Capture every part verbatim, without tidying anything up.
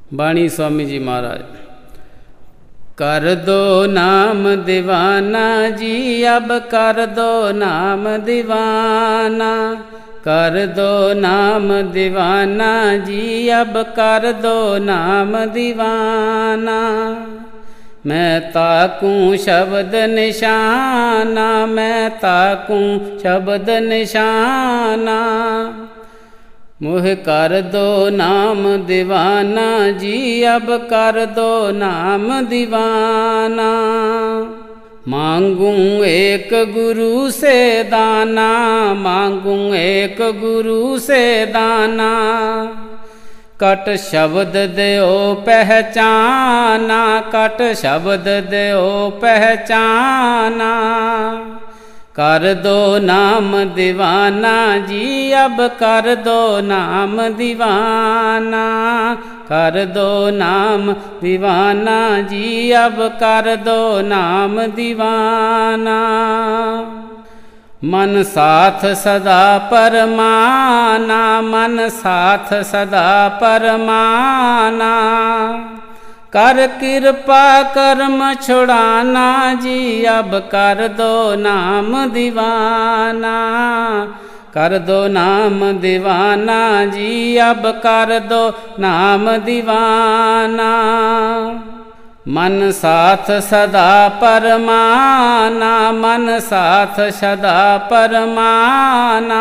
बाणी स्वामी जी महाराज। कर दो नाम दीवाना जी, अब कर दो नाम दीवाना। कर दो नाम दीवाना जी, अब कर दो नाम दीवाना। मैं ताकूं शब्द निशाना, मैं ताकूं शब्द निशाना। मुह कर दो नाम दीवाना जी, अब कर दो नाम दीवाना। मांगूं एक गुरु से दाना, मांगूं एक गुरु से दाना। कट शब्द देओ पहचाना, कट शब्द देओ पहचाना। कर दो नाम दीवाना जी, अब कर दो नाम दीवाना। कर दो नाम दीवाना जी, अब कर दो नाम दीवाना। मन साथ सदा परमाना, मन साथ सदा परमाना। कर कृपा कर्म छुड़ाना जी, अब कर दो नाम दीवाना। कर दो नाम दीवाना जी, अब कर दो नाम दीवाना। मन साथ सदा परमाना, मन साथ सदा परमाना।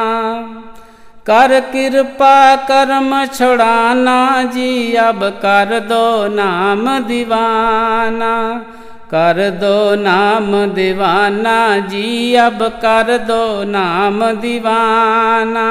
कर कृपा कर्म छुड़ाना जी, अब कर दो नाम दीवाना। कर दो नाम दीवाना जी, अब कर दो नाम दीवाना।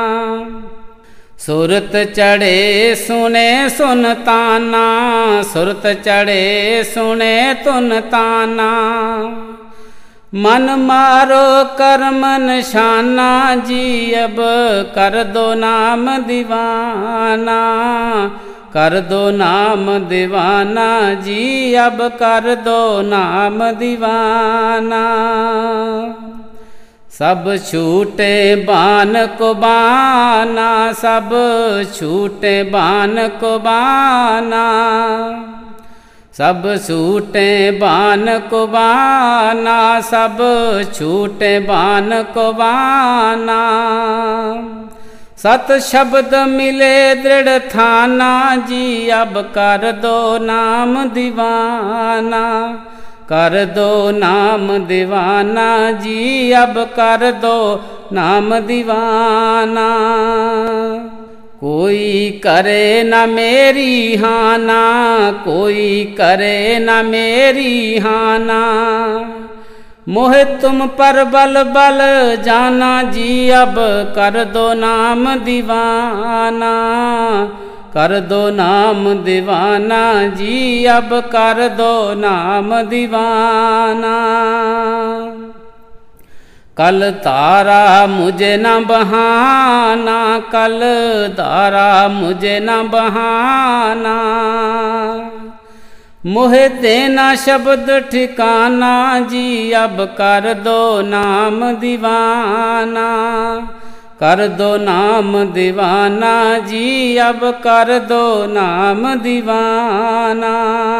सुरत चढ़े सुने सुनताना, सुरत चढ़े सुने तुनताना। मन मारो कर्म निशाना जी, अब कर दो नाम दीवाना। कर दो नाम दीवाना जी, अब कर दो नाम दीवाना। सब छूटे बान को बाना, सब छूटे बान को बाना। सब छूटे बान को बाना, सब छूटे बान को बाना। सत शब्द मिले दृढ़ थाना जी, अब कर दो नाम दीवाना। कर दो नाम दीवाना जी, अब कर दो नाम दीवाना। कोई करे न मेरी हाना, कोई करे न मेरी हाना। मोह तुम पर बल बल जाना जी, अब कर दो नाम दीवाना। कर दो नाम दीवाना जी, अब कर दो नाम दीवाना। कल तारा मुझे न बहाना, कल तारा मुझे न बहाना। मोह देना शब्द ठिकाना जी, अब कर दो नाम दीवाना। कर दो नाम दीवाना जी, अब कर दो नाम दीवाना।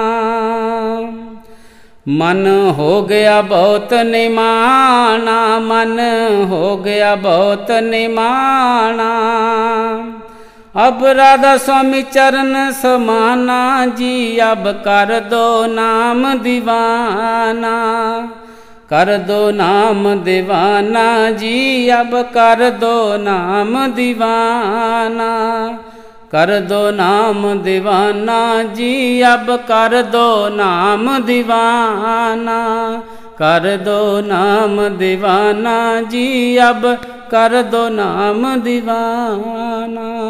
मन हो गया बहुत निमाना, मन हो गया बहुत निमाना। अब राधा स्वामी चरण समाना जी, अब कर दो नाम दीवाना। कर दो नाम दीवाना जी, अब कर दो नाम दीवाना। कर दो नाम दीवाना जी, अब कर दो नाम दीवाना। कर दो नाम दीवाना जी, अब कर दो नाम दीवाना।